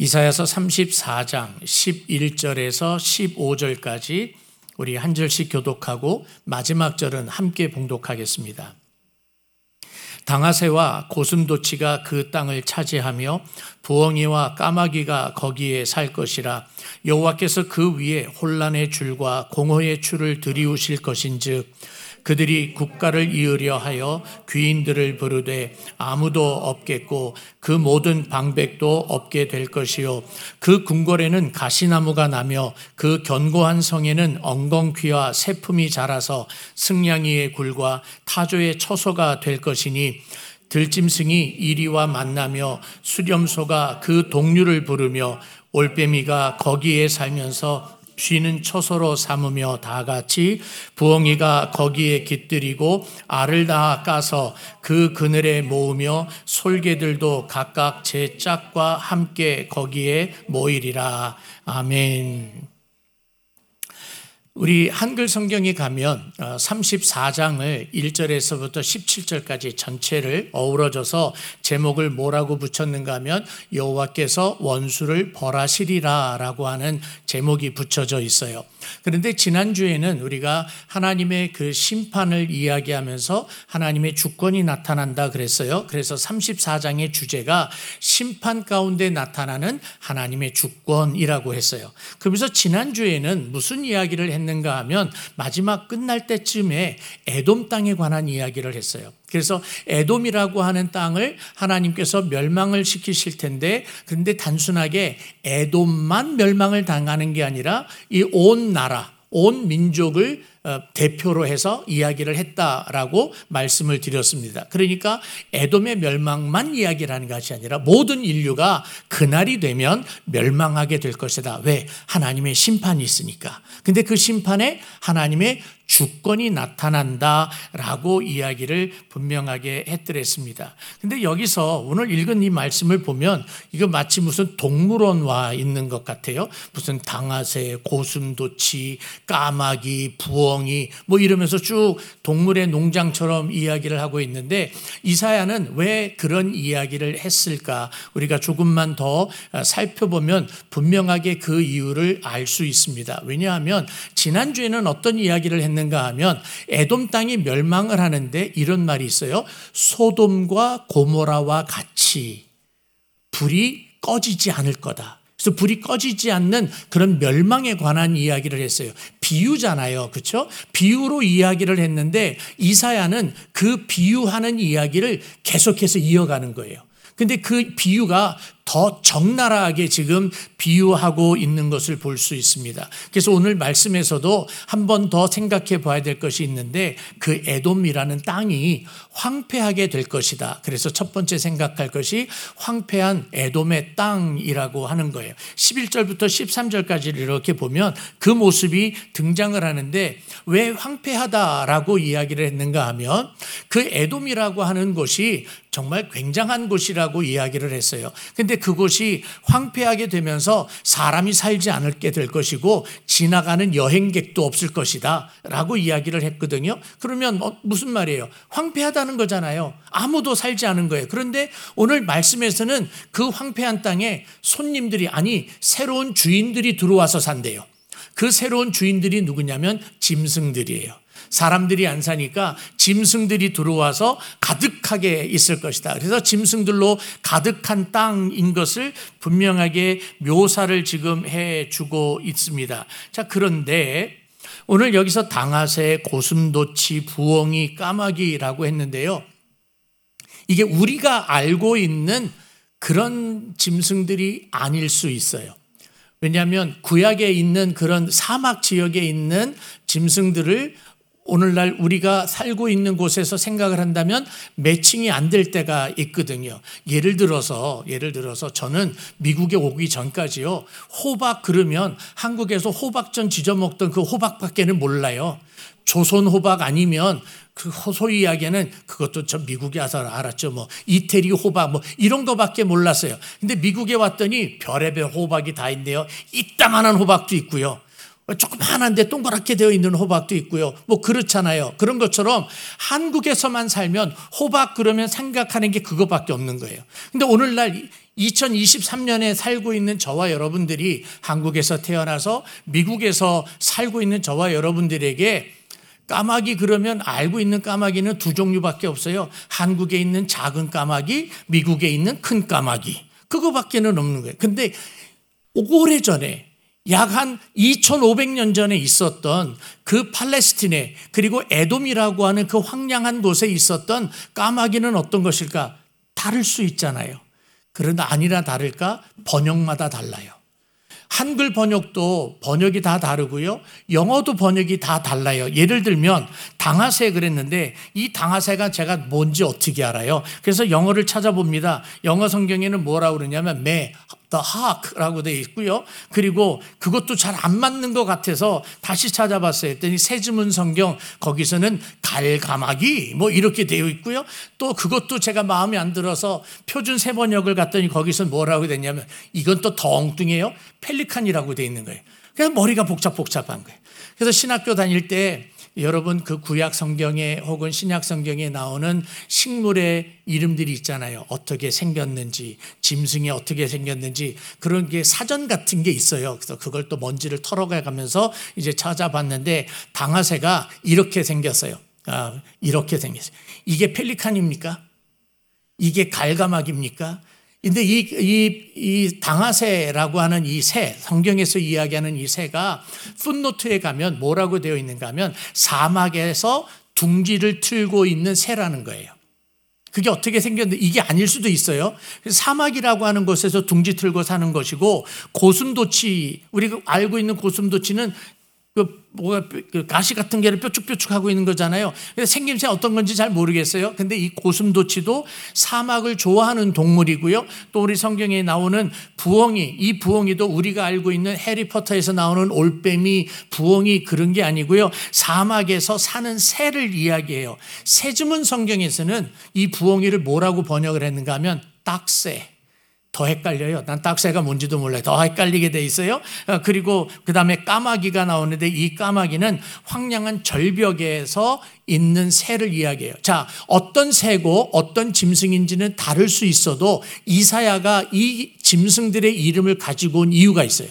이사야서 34장 11절에서 15절까지 우리 한 절씩 교독하고 마지막 절은 함께 봉독하겠습니다. 당아새와 고슴도치가 그 땅을 차지하며 부엉이와 까마귀가 거기에 살 것이라. 여호와께서 그 위에 혼란의 줄과 공허의 줄을 들이우실 것인즉 그들이 국가를 이으려 하여 귀인들을 부르되 아무도 없겠고 그 모든 방백도 없게 될 것이요 그 궁궐에는 가시나무가 나며 그 견고한 성에는 엉겅퀴와 새품이 자라서 승냥이의 굴과 타조의 처소가 될 것이니 들짐승이 이리와 만나며 수렴소가 그 동류를 부르며 올빼미가 거기에 살면서 쉬는 처소로 삼으며 다같이 부엉이가 거기에 깃들이고 알을 다 까서 그 그늘에 모으며 솔개들도 각각 제 짝과 함께 거기에 모이리라. 아멘. 우리 한글 성경에 가면 34장을 1절에서부터 17절까지 전체를 어우러져서 제목을 뭐라고 붙였는가 하면 여호와께서 원수를 벌하시리라 라고 하는 제목이 붙여져 있어요. 그런데 지난주에는 우리가 하나님의 그 심판을 이야기하면서 하나님의 주권이 나타난다 그랬어요. 그래서 34장의 주제가 심판 가운데 나타나는 하나님의 주권이라고 했어요. 그러면서 지난주에는 무슨 이야기를 했는가 하면 마지막 끝날 때쯤에 에돔 땅에 관한 이야기를 했어요. 그래서 에돔이라고 하는 땅을 하나님께서 멸망을 시키실 텐데 그런데 단순하게 에돔만 멸망을 당하는 게 아니라 이 온 나라, 온 민족을 대표로 해서 이야기를 했다라고 말씀을 드렸습니다. 그러니까 에돔의 멸망만 이야기라는 것이 아니라 모든 인류가 그날이 되면 멸망하게 될 것이다. 왜? 하나님의 심판이 있으니까. 근데 그 심판에 하나님의 주권이 나타난다라고 이야기를 분명하게 했더랬습니다. 근데 여기서 오늘 읽은 이 말씀을 보면 이거 마치 무슨 동물원 와 있는 것 같아요. 무슨 당아새, 고슴도치, 까마귀, 부엉이 뭐 이러면서 쭉 동물의 농장처럼 이야기를 하고 있는데 이사야는 왜 그런 이야기를 했을까? 우리가 조금만 더 살펴보면 분명하게 그 이유를 알 수 있습니다. 왜냐하면 지난주에는 어떤 이야기를 했는가 하면 에돔 땅이 멸망을 하는데 이런 말이 있어요. 소돔과 고모라와 같이 불이 꺼지지 않을 거다. 그래서 불이 꺼지지 않는 그런 멸망에 관한 이야기를 했어요. 비유잖아요. 그렇죠? 비유로 이야기를 했는데 이사야는 그 비유하는 이야기를 계속해서 이어가는 거예요. 근데 그 비유가 더 적나라하게 지금 비유하고 있는 것을 볼 수 있습니다. 그래서 오늘 말씀에서도 한 번 더 생각해 봐야 될 것이 있는데 그 에돔이라는 땅이 황폐하게 될 것이다. 그래서 첫 번째 생각할 것이 황폐한 에돔의 땅이라고 하는 거예요. 11절부터 13절까지 이렇게 보면 그 모습이 등장을 하는데 왜 황폐하다라고 이야기를 했는가 하면 그 에돔이라고 하는 곳이 정말 굉장한 곳이라고 이야기를 했어요. 근데 그곳이 황폐하게 되면서 사람이 살지 않게 될 것이고 지나가는 여행객도 없을 것이다 라고 이야기를 했거든요. 그러면 무슨 말이에요? 황폐하다는 거잖아요. 아무도 살지 않은 거예요. 그런데 오늘 말씀에서는 그 황폐한 땅에 손님들이 아니 새로운 주인들이 들어와서 산대요. 그 새로운 주인들이 누구냐면 짐승들이에요. 사람들이 안 사니까 짐승들이 들어와서 가득하게 있을 것이다. 그래서 짐승들로 가득한 땅인 것을 분명하게 묘사를 지금 해주고 있습니다. 자, 그런데 오늘 여기서 당아새, 고슴도치, 부엉이, 까마귀라고 했는데요. 이게 우리가 알고 있는 그런 짐승들이 아닐 수 있어요. 왜냐하면 구약에 있는 그런 사막 지역에 있는 짐승들을 오늘날 우리가 살고 있는 곳에서 생각을 한다면 매칭이 안 될 때가 있거든요. 예를 들어서 저는 미국에 오기 전까지요. 호박 그러면 한국에서 호박전 지져 먹던 그 호박밖에는 몰라요. 조선 호박 아니면 그 소위 이야기는 그것도 저 미국에 와서 알았죠. 뭐 이태리 호박 뭐 이런 거밖에 몰랐어요. 근데 미국에 왔더니 별의별 호박이 다 있네요. 이따만한 호박도 있고요. 조그만한데 동그랗게 되어 있는 호박도 있고요. 뭐 그렇잖아요. 그런 것처럼 한국에서만 살면 호박 그러면 생각하는 게 그거밖에 없는 거예요. 근데 오늘날 2023년에 살고 있는 저와 여러분들이 한국에서 태어나서 미국에서 살고 있는 저와 여러분들에게 까마귀 그러면 알고 있는 까마귀는 두 종류밖에 없어요. 한국에 있는 작은 까마귀, 미국에 있는 큰 까마귀. 그거밖에는 없는 거예요. 근데 오래전에 약 한 2500년 전에 있었던 그 팔레스틴에 그리고 에돔이라고 하는 그 황량한 곳에 있었던 까마귀는 어떤 것일까? 다를 수 있잖아요. 그러나 아니나 다를까? 번역마다 달라요. 한글 번역도 번역이 다 다르고요. 영어도 번역이 다 달라요. 예를 들면 당하새 그랬는데 이 당하새가 제가 뭔지 어떻게 알아요? 그래서 영어를 찾아봅니다. 영어 성경에는 뭐라고 그러냐면 the hawk라고 되어 있고요. 그리고 그것도 잘 안 맞는 것 같아서 다시 찾아봤어요. 했더니 새지문 성경 거기서는 갈가마귀 뭐 이렇게 되어 있고요. 또 그것도 제가 마음에 안 들어서 표준 새번역을 갔더니 거기서 뭐라고 되냐면 이건 또 더 엉뚱해요. 펠리칸이라고 되어 있는 거예요. 그래서 머리가 복잡한 거예요. 그래서 신학교 다닐 때 여러분 그 구약 성경에 혹은 신약 성경에 나오는 식물의 이름들이 있잖아요. 어떻게 생겼는지, 짐승이 어떻게 생겼는지 그런 게 사전 같은 게 있어요. 그래서 그걸 또 먼지를 털어가면서 이제 찾아봤는데 당하새가 이렇게 생겼어요. 이렇게 생겼어요. 이게 펠리칸입니까? 이게 갈가막입니까? 근데 이 당하새라고 하는 이 새, 성경에서 이야기하는 이 새가 풋노트에 가면 뭐라고 되어 있는가 하면 사막에서 둥지를 틀고 있는 새라는 거예요. 그게 어떻게 생겼는데 이게 아닐 수도 있어요. 사막이라고 하는 곳에서 둥지 틀고 사는 것이고 고슴도치, 우리가 알고 있는 고슴도치는 그 가시 같은 게를 뾰족뾰족하고 있는 거잖아요. 생김새 어떤 건지 잘 모르겠어요. 근데 이 고슴도치도 사막을 좋아하는 동물이고요. 또 우리 성경에 나오는 부엉이, 이 부엉이도 우리가 알고 있는 해리포터에서 나오는 올빼미, 부엉이 그런 게 아니고요. 사막에서 사는 새를 이야기해요. 새지문 성경에서는 이 부엉이를 뭐라고 번역을 했는가 하면 딱새. 더 헷갈려요. 난 딱새가 뭔지도 몰라요. 더 헷갈리게 돼 있어요. 그리고 그 다음에 까마귀가 나오는데 이 까마귀는 황량한 절벽에서 있는 새를 이야기해요. 자, 어떤 새고 어떤 짐승인지는 다를 수 있어도 이사야가 이 짐승들의 이름을 가지고 온 이유가 있어요.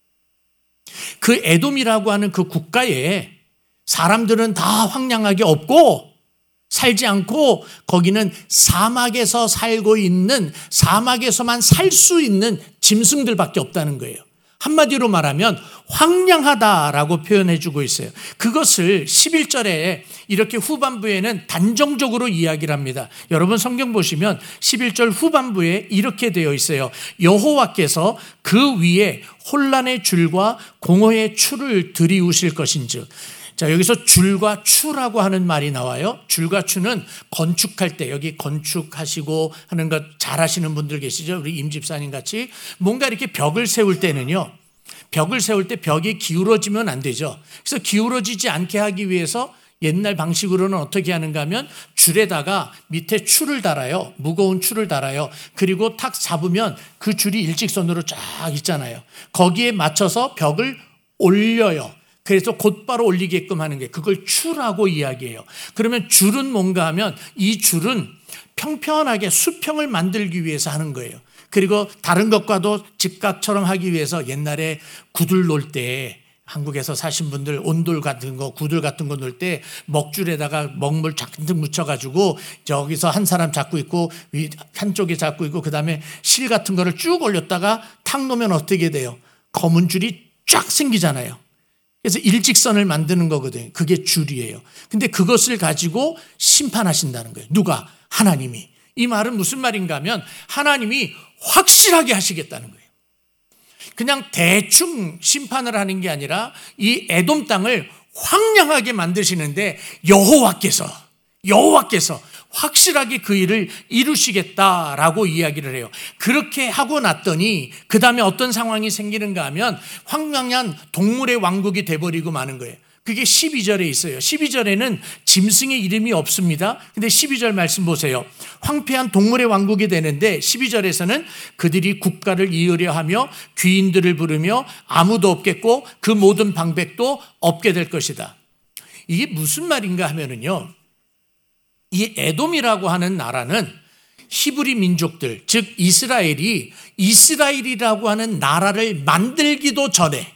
그 에돔이라고 하는 그 국가에 사람들은 다 황량하게 없고 살지 않고 거기는 사막에서 살고 있는 사막에서만 살 수 있는 짐승들밖에 없다는 거예요. 한마디로 말하면 황량하다라고 표현해 주고 있어요. 그것을 11절에 이렇게 후반부에는 단정적으로 이야기를 합니다. 여러분 성경 보시면 11절 후반부에 이렇게 되어 있어요. 여호와께서 그 위에 혼란의 줄과 공허의 추를 들이우실 것인즉. 자, 여기서 줄과 추라고 하는 말이 나와요. 줄과 추는 건축할 때, 여기 건축하시고 하는 것 잘하시는 분들 계시죠? 우리 임 집사님 같이 뭔가 이렇게 벽을 세울 때는요. 벽을 세울 때 벽이 기울어지면 안 되죠. 그래서 기울어지지 않게 하기 위해서 옛날 방식으로는 어떻게 하는가 하면 줄에다가 밑에 추를 달아요. 무거운 추를 달아요. 그리고 탁 잡으면 그 줄이 일직선으로 쫙 있잖아요. 거기에 맞춰서 벽을 올려요. 그래서 곧바로 올리게끔 하는 게 그걸 추라고 이야기해요. 그러면 줄은 뭔가 하면 이 줄은 평평하게 수평을 만들기 위해서 하는 거예요. 그리고 다른 것과도 직각처럼 하기 위해서 옛날에 구들 놓을 때 한국에서 사신 분들 온돌 같은 거 구들 같은 거 놓을 때 먹줄에다가 먹물 잔뜩 묻혀가지고 저기서 한 사람 잡고 있고 한쪽에 잡고 있고 그다음에 실 같은 거를 쭉 올렸다가 탁 놓으면 어떻게 돼요? 검은 줄이 쫙 생기잖아요. 그래서 일직선을 만드는 거거든요. 그게 줄이에요. 근데 그것을 가지고 심판하신다는 거예요. 누가? 하나님이. 이 말은 무슨 말인가 하면 하나님이 확실하게 하시겠다는 거예요. 그냥 대충 심판을 하는 게 아니라 이 에돔 땅을 황량하게 만드시는데 여호와께서 확실하게 그 일을 이루시겠다라고 이야기를 해요. 그렇게 하고 났더니 그 다음에 어떤 상황이 생기는가 하면 황량한 동물의 왕국이 돼버리고 마는 거예요. 그게 12절에 있어요. 12절에는 짐승의 이름이 없습니다. 근데 12절 말씀 보세요. 황폐한 동물의 왕국이 되는데 12절에서는 그들이 국가를 이으려 하며 귀인들을 부르며 아무도 없겠고 그 모든 방백도 없게 될 것이다. 이게 무슨 말인가 하면은요, 이 에돔이라고 하는 나라는 히브리 민족들, 즉 이스라엘이라고 하는 나라를 만들기도 전에,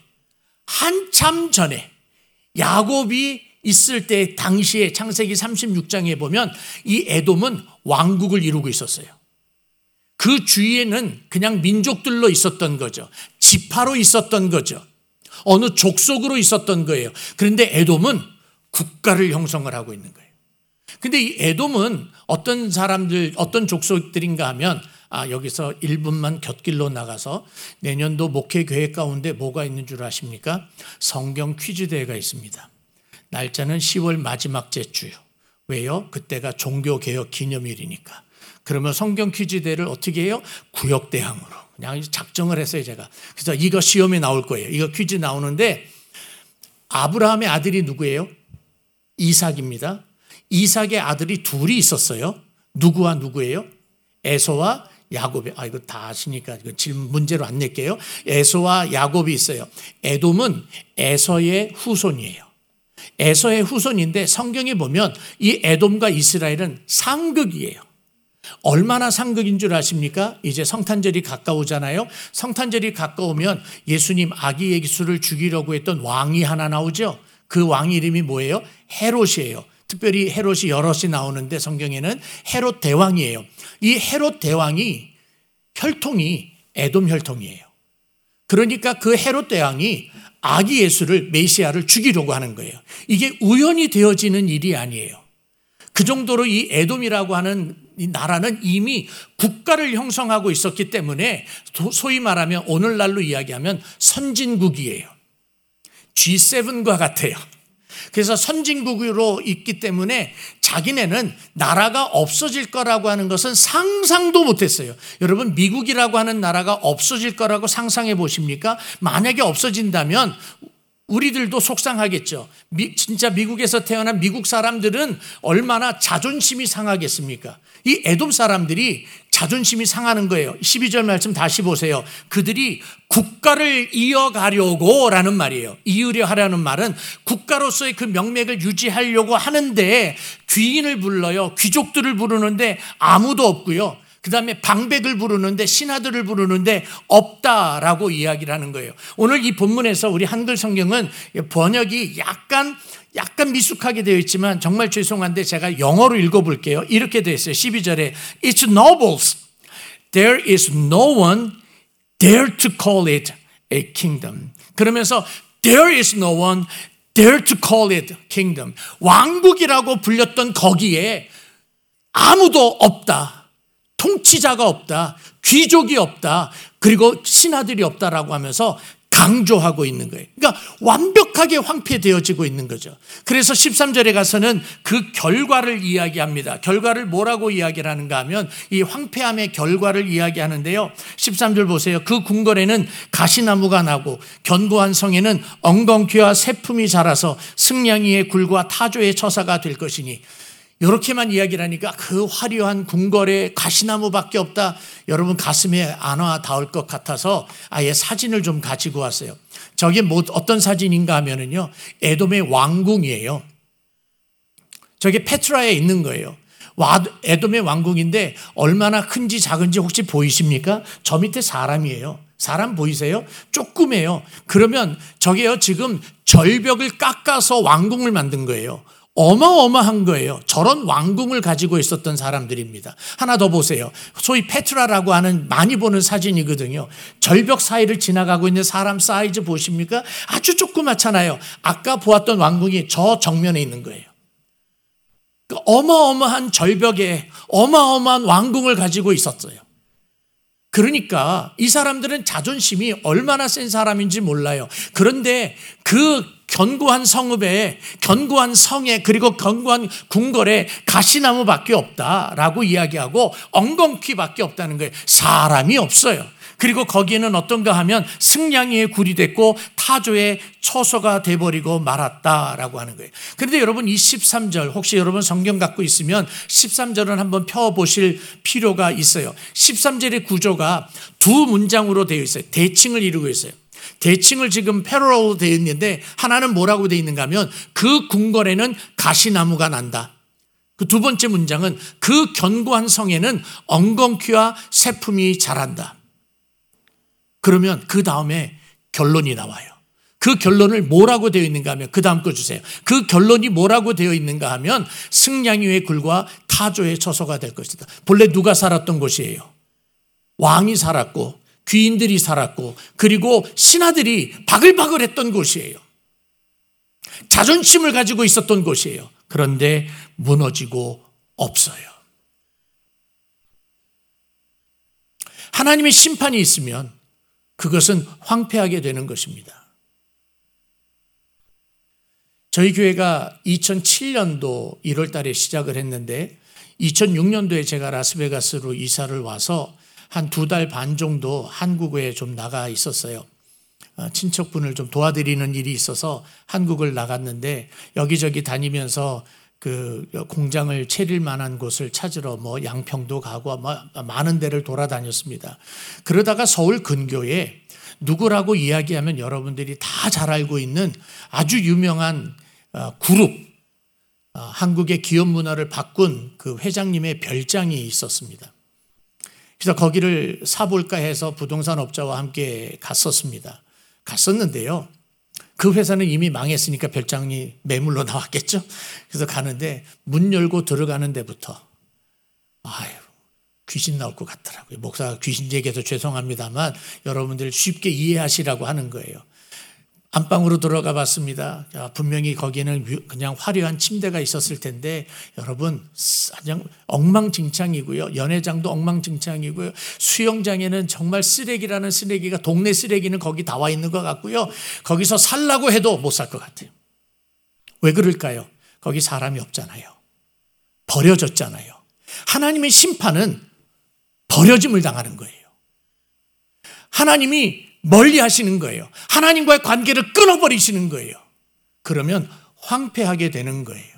한참 전에 야곱이 있을 때 당시에 창세기 36장에 보면 이 에돔은 왕국을 이루고 있었어요. 그 주위에는 그냥 민족들로 있었던 거죠. 지파로 있었던 거죠. 어느 족속으로 있었던 거예요. 그런데 에돔은 국가를 형성을 하고 있는 거예요. 근데 이 에돔은 어떤 사람들, 어떤 족속들인가 하면 여기서 1분만 곁길로 나가서 내년도 목회 계획 가운데 뭐가 있는 줄 아십니까? 성경 퀴즈 대회가 있습니다. 날짜는 10월 마지막 주요. 왜요? 그때가 종교개혁 기념일이니까. 그러면 성경 퀴즈 대회를 어떻게 해요? 구역대항으로. 그냥 작정을 했어요, 제가. 그래서 이거 시험에 나올 거예요. 이거 퀴즈 나오는데 아브라함의 아들이 누구예요? 이삭입니다. 이삭의 아들이 둘이 있었어요. 누구와 누구예요? 에서와 야곱이. 이거 다 아시니까 이거 질문 문제로 안 낼게요. 에서와 야곱이 있어요. 에돔은 에서의 후손이에요. 에서의 후손인데 성경에 보면 이 에돔과 이스라엘은 상극이에요. 얼마나 상극인 줄 아십니까? 이제 성탄절이 가까우잖아요. 성탄절이 가까우면 예수님 아기 예수를 죽이려고 했던 왕이 하나 나오죠. 그 왕 이름이 뭐예요? 헤롯이에요. 특별히 헤롯이 여럿이 나오는데 성경에는 헤롯 대왕이에요. 이 헤롯 대왕이 혈통이 에돔 혈통이에요. 그러니까 그 헤롯 대왕이 아기 예수를 메시아를 죽이려고 하는 거예요. 이게 우연히 되어지는 일이 아니에요. 그 정도로 이 에돔이라고 하는 이 나라는 이미 국가를 형성하고 있었기 때문에 소위 말하면 오늘날로 이야기하면 선진국이에요. G7과 같아요. 그래서 선진국으로 있기 때문에 자기네는 나라가 없어질 거라고 하는 것은 상상도 못했어요. 여러분, 미국이라고 하는 나라가 없어질 거라고 상상해 보십니까? 만약에 없어진다면 우리들도 속상하겠죠. 진짜 미국에서 태어난 미국 사람들은 얼마나 자존심이 상하겠습니까? 이 에돔 사람들이 자존심이 상하는 거예요. 12절 말씀 다시 보세요. 그들이 국가를 이어가려고 라는 말이에요. 이으려 하려는 말은 국가로서의 그 명맥을 유지하려고 하는데 귀인을 불러요. 귀족들을 부르는데 아무도 없고요. 그 다음에 방백을 부르는데 신하들을 부르는데 없다라고 이야기를 하는 거예요. 오늘 이 본문에서 우리 한글 성경은 번역이 약간 미숙하게 되어 있지만 정말 죄송한데 제가 영어로 읽어볼게요. 이렇게 되어 있어요. 12절에 Its nobles, there is no one dare to call it a kingdom. 그러면서 there is no one dare to call it kingdom. 왕국이라고 불렸던 거기에 아무도 없다. 통치자가 없다. 귀족이 없다. 그리고 신하들이 없다라고 하면서 강조하고 있는 거예요. 그러니까 완벽하게 황폐되어지고 있는 거죠. 그래서 13절에 가서는 그 결과를 이야기합니다. 결과를 뭐라고 이야기를 하는가 하면 이 황폐함의 결과를 이야기하는데요. 13절 보세요. 그 궁궐에는 가시나무가 나고 견고한 성에는 엉겅퀴와 새품이 자라서 승냥이의 굴과 타조의 처사가 될 것이니, 이렇게만 이야기를 하니까 그 화려한 궁궐에 가시나무밖에 없다. 여러분 가슴에 안와 닿을 것 같아서 아예 사진을 좀 가지고 왔어요. 저게 어떤 사진인가 하면은요, 에돔의 왕궁이에요. 저게 페트라에 있는 거예요. 에돔의 왕궁인데 얼마나 큰지 작은지 혹시 보이십니까? 저 밑에 사람이에요. 사람 보이세요? 조그매요. 그러면 저게요, 지금 절벽을 깎아서 왕궁을 만든 거예요. 어마어마한 거예요. 저런 왕궁을 가지고 있었던 사람들입니다. 하나 더 보세요. 소위 페트라라고 하는 많이 보는 사진이거든요. 절벽 사이를 지나가고 있는 사람 사이즈 보십니까? 아주 조그맣잖아요. 아까 보았던 왕궁이 저 정면에 있는 거예요. 어마어마한 절벽에 어마어마한 왕궁을 가지고 있었어요. 그러니까 이 사람들은 자존심이 얼마나 센 사람인지 몰라요. 그런데 그 견고한 성읍에, 견고한 성에, 그리고 견고한 궁궐에 가시나무밖에 없다라고 이야기하고 엉겅퀴밖에 없다는 거예요. 사람이 없어요. 그리고 거기에는 어떤가 하면 승냥이의 굴이 됐고 타조의 처소가 돼버리고 말았다라고 하는 거예요. 그런데 여러분 이 13절 혹시 여러분 성경 갖고 있으면 13절은 한번 펴보실 필요가 있어요. 13절의 구조가 두 문장으로 되어 있어요. 대칭을 이루고 있어요. 대칭을 지금 패러럴로 되어 있는데 하나는 뭐라고 되어 있는가 하면 그 궁궐에는 가시나무가 난다. 그 두 번째 문장은 그 견고한 성에는 엉겅퀴와 새품이 자란다. 그러면 그 다음에 결론이 나와요. 그 결론을 뭐라고 되어 있는가 하면 그 다음 거 주세요. 그 결론이 뭐라고 되어 있는가 하면 승냥이의 굴과 타조의 처소가 될 것이다. 본래 누가 살았던 곳이에요? 왕이 살았고 귀인들이 살았고 그리고 신하들이 바글바글했던 곳이에요. 자존심을 가지고 있었던 곳이에요. 그런데 무너지고 없어요. 하나님의 심판이 있으면 그것은 황폐하게 되는 것입니다. 저희 교회가 2007년도 1월 달에 시작을 했는데 2006년도에 제가 라스베가스로 이사를 와서 한 2달 반 정도 한국에 좀 나가 있었어요. 친척분을 좀 도와드리는 일이 있어서 한국을 나갔는데 여기저기 다니면서 그 공장을 차릴 만한 곳을 찾으러 뭐 양평도 가고 많은 데를 돌아다녔습니다. 그러다가 서울 근교에 누구라고 이야기하면 여러분들이 다 잘 알고 있는 아주 유명한 그룹, 한국의 기업 문화를 바꾼 그 회장님의 별장이 있었습니다. 그래서 거기를 사볼까 해서 부동산 업자와 함께 갔었는데요. 그 회사는 이미 망했으니까 별장이 매물로 나왔겠죠. 그래서 가는데 문 열고 들어가는 데부터 귀신 나올 것 같더라고요. 목사가 귀신 얘기해서 죄송합니다만 여러분들 쉽게 이해하시라고 하는 거예요. 안방으로 들어가 봤습니다. 분명히 거기에는 그냥 화려한 침대가 있었을 텐데 여러분 그냥 엉망진창이고요. 연회장도 엉망진창이고요. 수영장에는 정말 쓰레기라는 쓰레기가 동네 쓰레기는 거기 다 와 있는 것 같고요. 거기서 살라고 해도 못 살 것 같아요. 왜 그럴까요? 거기 사람이 없잖아요. 버려졌잖아요. 하나님의 심판은 버려짐을 당하는 거예요. 하나님이 멀리 하시는 거예요. 하나님과의 관계를 끊어버리시는 거예요. 그러면 황폐하게 되는 거예요.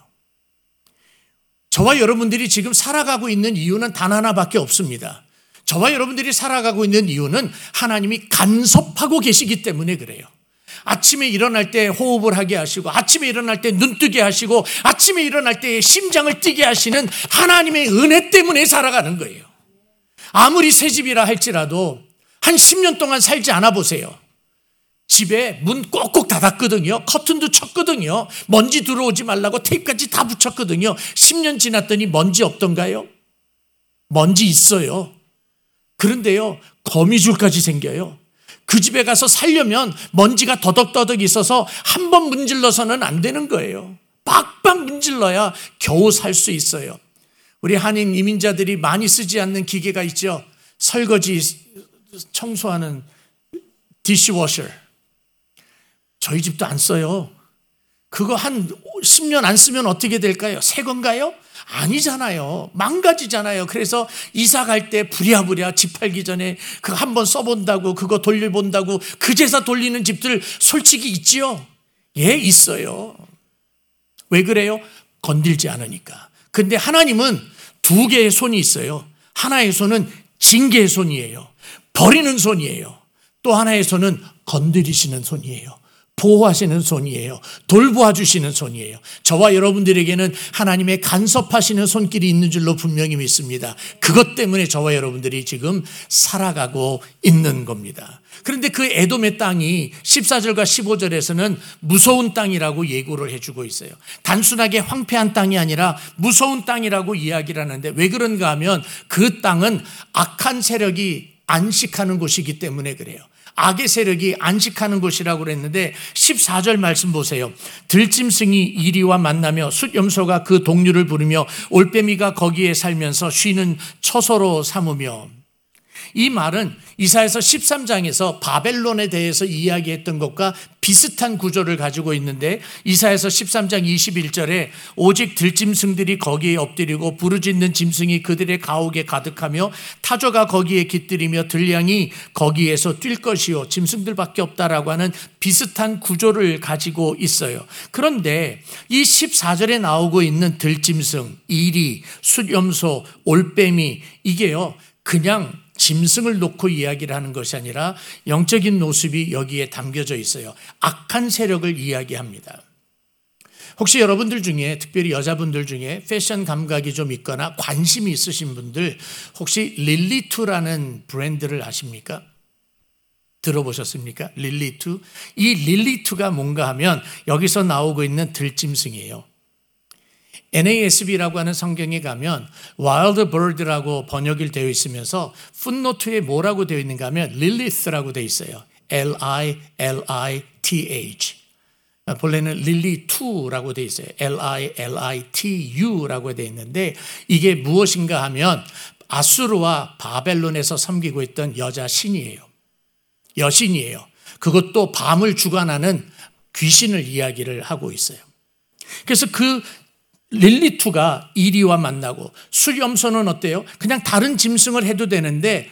저와 여러분들이 지금 살아가고 있는 이유는 단 하나밖에 없습니다. 저와 여러분들이 살아가고 있는 이유는 하나님이 간섭하고 계시기 때문에 그래요. 아침에 일어날 때 호흡을 하게 하시고 아침에 일어날 때 눈 뜨게 하시고 아침에 일어날 때 심장을 뛰게 하시는 하나님의 은혜 때문에 살아가는 거예요. 아무리 새 집이라 할지라도 한 10년 동안 살지 않아 보세요. 집에 문 꼭꼭 닫았거든요. 커튼도 쳤거든요. 먼지 들어오지 말라고 테이프까지 다 붙였거든요. 10년 지났더니 먼지 없던가요? 먼지 있어요. 그런데요, 거미줄까지 생겨요. 그 집에 가서 살려면 먼지가 더덕더덕 있어서 한 번 문질러서는 안 되는 거예요. 빡빡 문질러야 겨우 살 수 있어요. 우리 한인 이민자들이 많이 쓰지 않는 기계가 있죠. 설거지 청소하는 디시워셔. 저희 집도 안 써요. 그거 한 10년 안 쓰면 어떻게 될까요? 새 건가요? 아니잖아요. 망가지잖아요. 그래서 이사 갈 때 부랴부랴 집 팔기 전에 그거 한번 써본다고 그거 돌려본다고 그제서 돌리는 집들 솔직히 있지요? 예, 있어요. 왜 그래요? 건들지 않으니까. 근데 하나님은 두 개의 손이 있어요. 하나의 손은 징계의 손이에요. 버리는 손이에요. 또 하나의 손은 건드리시는 손이에요. 보호하시는 손이에요. 돌보아 주시는 손이에요. 저와 여러분들에게는 하나님의 간섭하시는 손길이 있는 줄로 분명히 믿습니다. 그것 때문에 저와 여러분들이 지금 살아가고 있는 겁니다. 그런데 그 에돔의 땅이 14절과 15절에서는 무서운 땅이라고 예고를 해주고 있어요. 단순하게 황폐한 땅이 아니라 무서운 땅이라고 이야기를 하는데 왜 그런가 하면 그 땅은 악한 세력이 안식하는 곳이기 때문에 그래요. 악의 세력이 안식하는 곳이라고 그랬는데 14절 말씀 보세요. 들짐승이 이리와 만나며 숫염소가 그 동류를 부르며 올빼미가 거기에 살면서 쉬는 처소로 삼으며. 이 말은 이사야서 13장에서 바벨론에 대해서 이야기했던 것과 비슷한 구조를 가지고 있는데 이사야서 13장 21절에 오직 들짐승들이 거기에 엎드리고 부르짖는 짐승이 그들의 가옥에 가득하며 타조가 거기에 깃들이며 들량이 거기에서 뛸 것이요 짐승들밖에 없다라고 하는 비슷한 구조를 가지고 있어요. 그런데 이 14절에 나오고 있는 들짐승, 이리, 숫염소, 올빼미 이게요 그냥 짐승을 놓고 이야기를 하는 것이 아니라 영적인 모습이 여기에 담겨져 있어요. 악한 세력을 이야기합니다. 혹시 여러분들 중에 특별히 여자분들 중에 패션 감각이 좀 있거나 관심이 있으신 분들 혹시 릴리투라는 브랜드를 아십니까? 들어보셨습니까? 릴리투. 이 릴리투가 뭔가 하면 여기서 나오고 있는 들짐승이에요. NASB라고 하는 성경에 가면 Wild Bird라고 번역이 되어 있으면서 풋노트에 뭐라고 되어 있는가 하면 Lilith라고 되어 있어요. Lilith. 본래는 릴리2라고 되어 있어요. Lilitu라고 되어 있는데 이게 무엇인가 하면 아수르와 바벨론에서 섬기고 있던 여자 신이에요. 여신이에요. 그것도 밤을 주관하는 귀신을 이야기를 하고 있어요. 그래서 그 릴리투가 이리와 만나고 숫염소는 어때요? 그냥 다른 짐승을 해도 되는데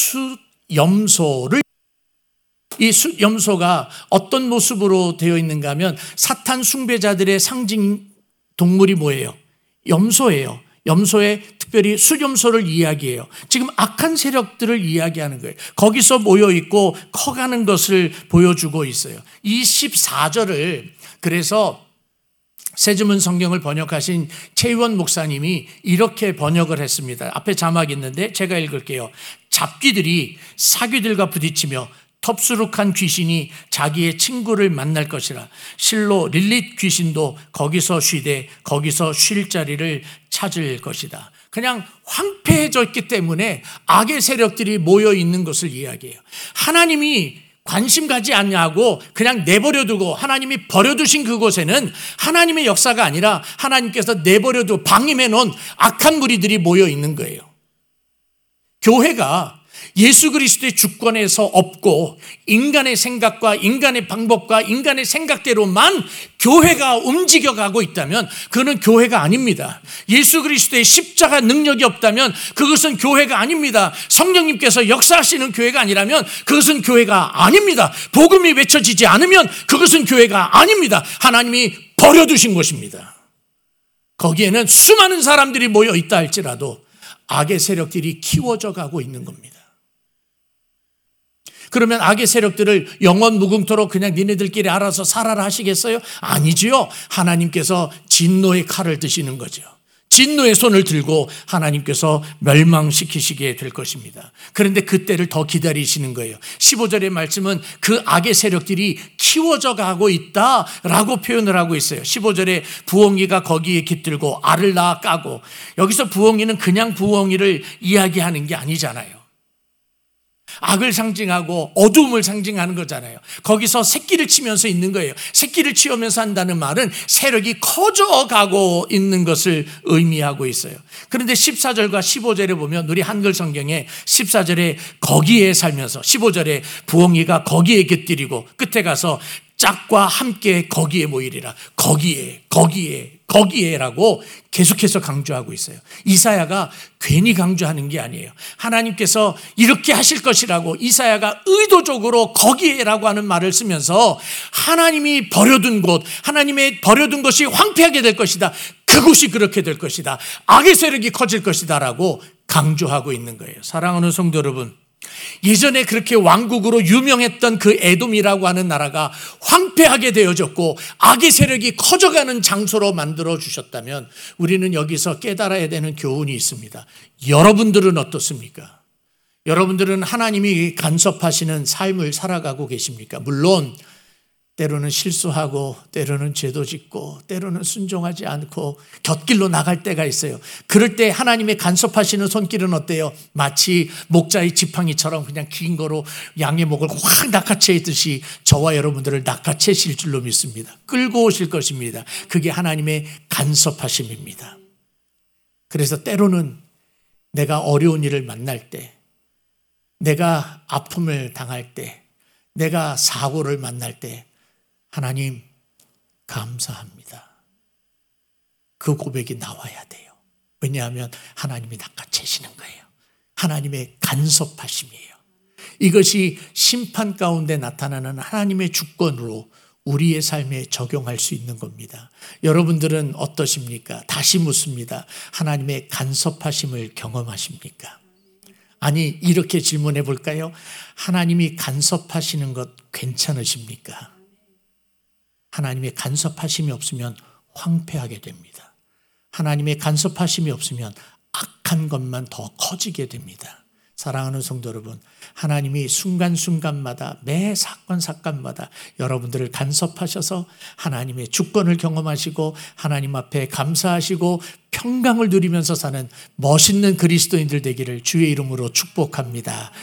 숫염소를 이 숫염소가 어떤 모습으로 되어 있는가 하면 사탄 숭배자들의 상징 동물이 뭐예요? 염소예요. 염소의 특별히 숫염소를 이야기해요. 지금 악한 세력들을 이야기하는 거예요. 거기서 모여있고 커가는 것을 보여주고 있어요. 이 14절을 그래서 새주문 성경을 번역하신 최의원 목사님이 이렇게 번역을 했습니다. 앞에 자막이 있는데 제가 읽을게요. 잡귀들이 사귀들과 부딪히며 텁수룩한 귀신이 자기의 친구를 만날 것이라. 실로 릴릿 귀신도 거기서 쉬되 거기서 쉴 자리를 찾을 것이다. 그냥 황폐해졌기 때문에 악의 세력들이 모여 있는 것을 이야기해요. 하나님이 관심 가지 않냐고 그냥 내버려두고 하나님이 버려두신 그곳에는 하나님의 역사가 아니라 하나님께서 내버려두고 방임해 놓은 악한 무리들이 모여 있는 거예요. 교회가 예수 그리스도의 주권에서 없고 인간의 생각과 인간의 방법과 인간의 생각대로만 교회가 움직여가고 있다면 그것은 교회가 아닙니다. 예수 그리스도의 십자가 능력이 없다면 그것은 교회가 아닙니다. 성령님께서 역사하시는 교회가 아니라면 그것은 교회가 아닙니다. 복음이 외쳐지지 않으면 그것은 교회가 아닙니다. 하나님이 버려두신 것입니다. 거기에는 수많은 사람들이 모여 있다 할지라도 악의 세력들이 키워져 가고 있는 겁니다. 그러면 악의 세력들을 영원 무궁토록 그냥 니네들끼리 알아서 살아라 하시겠어요? 아니지요. 하나님께서 진노의 칼을 드시는 거죠. 진노의 손을 들고 하나님께서 멸망시키시게 될 것입니다. 그런데 그때를 더 기다리시는 거예요. 15절의 말씀은 그 악의 세력들이 키워져 가고 있다라고 표현을 하고 있어요. 15절에 부엉이가 거기에 깃들고 알을 낳아 까고, 여기서 부엉이는 그냥 부엉이를 이야기하는 게 아니잖아요. 악을 상징하고 어두움을 상징하는 거잖아요. 거기서 새끼를 치면서 있는 거예요. 새끼를 치우면서 한다는 말은 세력이 커져가고 있는 것을 의미하고 있어요. 그런데 14절과 15절에 보면 우리 한글 성경에 14절에 거기에 살면서 15절에 부엉이가 거기에 깃들이고 끝에 가서 짝과 함께 거기에 모이리라. 거기에라고 계속해서 강조하고 있어요. 이사야가 괜히 강조하는 게 아니에요. 하나님께서 이렇게 하실 것이라고 이사야가 의도적으로 거기에라고 하는 말을 쓰면서 하나님이 버려둔 곳, 하나님의 버려둔 것이 황폐하게 될 것이다. 그곳이 그렇게 될 것이다. 악의 세력이 커질 것이다 라고 강조하고 있는 거예요. 사랑하는 성도 여러분, 예전에 그렇게 왕국으로 유명했던 그 에돔이라고 하는 나라가 황폐하게 되어졌고 악의 세력이 커져가는 장소로 만들어 주셨다면 우리는 여기서 깨달아야 되는 교훈이 있습니다. 여러분들은 어떻습니까? 여러분들은 하나님이 간섭하시는 삶을 살아가고 계십니까? 물론 때로는 실수하고 때로는 죄도 짓고 때로는 순종하지 않고 곁길로 나갈 때가 있어요. 그럴 때 하나님의 간섭하시는 손길은 어때요? 마치 목자의 지팡이처럼 그냥 긴 거로 양의 목을 확 낚아채듯이 저와 여러분들을 낚아채실 줄로 믿습니다. 끌고 오실 것입니다. 그게 하나님의 간섭하심입니다. 그래서 때로는 내가 어려운 일을 만날 때 내가 아픔을 당할 때, 내가 사고를 만날 때 하나님 감사합니다. 그 고백이 나와야 돼요. 왜냐하면 하나님이 낚아채시는 거예요. 하나님의 간섭하심이에요. 이것이 심판 가운데 나타나는 하나님의 주권으로 우리의 삶에 적용할 수 있는 겁니다. 여러분들은 어떠십니까? 다시 묻습니다. 하나님의 간섭하심을 경험하십니까? 아니, 이렇게 질문해 볼까요? 하나님이 간섭하시는 것 괜찮으십니까? 하나님의 간섭하심이 없으면 황폐하게 됩니다. 하나님의 간섭하심이 없으면 악한 것만 더 커지게 됩니다. 사랑하는 성도 여러분, 하나님이 순간순간마다 매 사건마다 여러분들을 간섭하셔서 하나님의 주권을 경험하시고 하나님 앞에 감사하시고 평강을 누리면서 사는 멋있는 그리스도인들 되기를 주의 이름으로 축복합니다.